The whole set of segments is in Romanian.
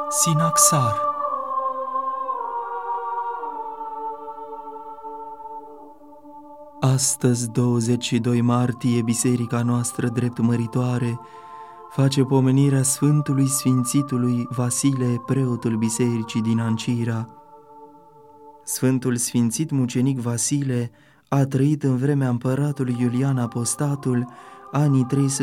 Sinaxar. Astăzi, 22 martie, biserica noastră drept măritoare face pomenirea Sfântului Sfințitului Vasile, preotul bisericii din Ancira. Sfântul Sfințit mucenic Vasile a trăit în vremea împăratului Iulian Apostatul, anii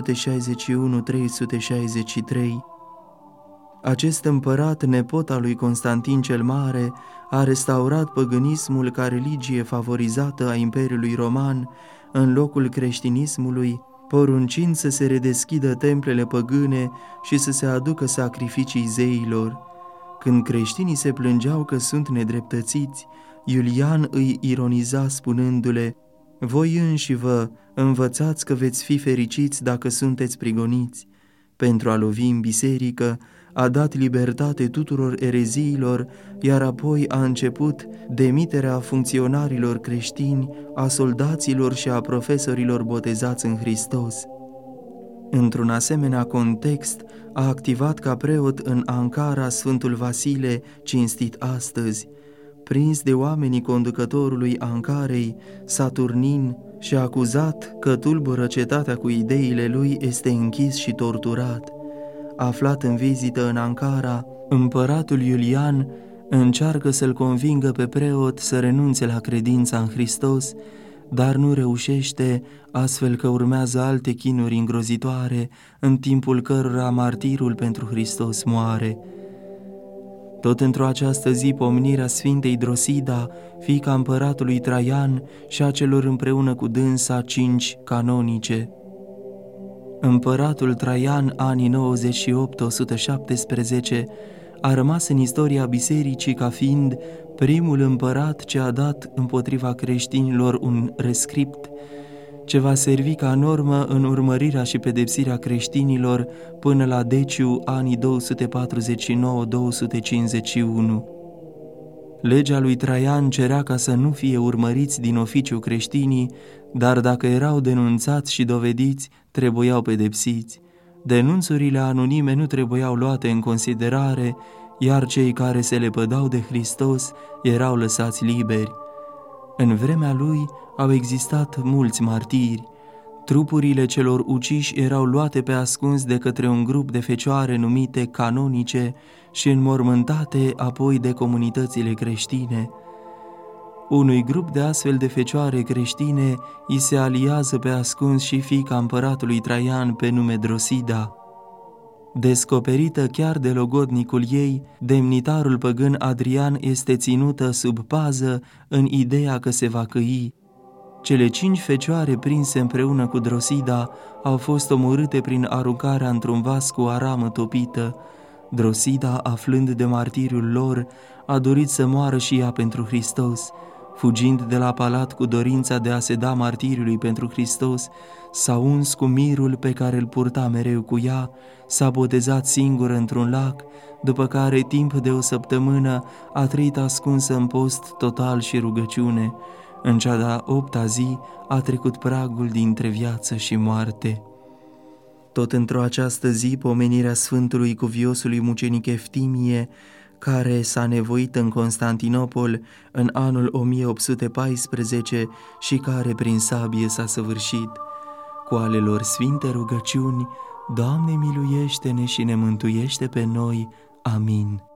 361-363. Acest împărat, nepot al lui Constantin cel Mare, a restaurat păgânismul ca religie favorizată a Imperiului Roman în locul creștinismului, poruncind să se redeschidă templele păgâne și să se aducă sacrificii zeilor. Când creștinii se plângeau că sunt nedreptățiți, Iulian îi ironiza spunându-le: „Voi înși vă învățați că veți fi fericiți dacă sunteți prigoniți." Pentru a lovi în biserică, a dat libertate tuturor ereziilor, iar apoi a început demiterea funcționarilor creștini, a soldaților și a profesorilor botezați în Hristos. Într-un asemenea context, a activat ca preot în Ankara Sfântul Vasile, cinstit astăzi. Prins de oamenii conducătorului Ankarei, Saturnin, și acuzat că tulbură cetatea cu ideile lui, este închis și torturat. Aflat în vizită în Ankara, împăratul Iulian încearcă să-l convingă pe preot să renunțe la credința în Hristos, dar nu reușește, astfel că urmează alte chinuri îngrozitoare, în timpul cărora martirul pentru Hristos moare. Tot într-o această zi, pomenirea Sfintei Drosida, fiica împăratului Traian, și a celor împreună cu dânsa 5 canonice. Împăratul Traian, anii 98-117, a rămas în istoria bisericii ca fiind primul împărat ce a dat împotriva creștinilor un rescript ce va servi ca normă în urmărirea și pedepsirea creștinilor până la Deciu, anii 249-251. Legea lui Traian cerea ca să nu fie urmăriți din oficiu creștinii, dar dacă erau denunțați și dovediți, trebuiau pedepsiți. Denunțurile anonime nu trebuiau luate în considerare, iar cei care se lepădau de Hristos erau lăsați liberi. În vremea lui au existat mulți martiri. Trupurile celor uciși erau luate pe ascuns de către un grup de fecioare numite canonice și înmormântate apoi de comunitățile creștine. Unui grup de astfel de fecioare creștine îi se aliază pe ascuns și fiica împăratului Traian pe nume Drosida. Descoperită chiar de logodnicul ei, demnitarul păgân Adrian este ținută sub pază în ideea că se va căi. Cele 5 fecioare prinse împreună cu Drosida au fost omorâte prin aruncarea într-un vas cu aramă topită. Drosida, aflând de martiriul lor, a dorit să moară și ea pentru Hristos. Fugind de la palat cu dorința de a se da martiriului pentru Hristos, s-a uns cu mirul pe care îl purta mereu cu ea, s-a botezat singură într-un lac, după care timp de o săptămână a trăit ascunsă în post total și rugăciune. În cea de-a 8-a zi a trecut pragul dintre viață și moarte. Tot într-o această zi, pomenirea Sfântului Cuviosului mucenic Eftimie, care s-a nevoit în Constantinopol în anul 1814 și care prin sabie s-a săvârșit. Cu ale lor sfinte rugăciuni: Doamne, miluiește-ne și ne mântuiește pe noi. Amin.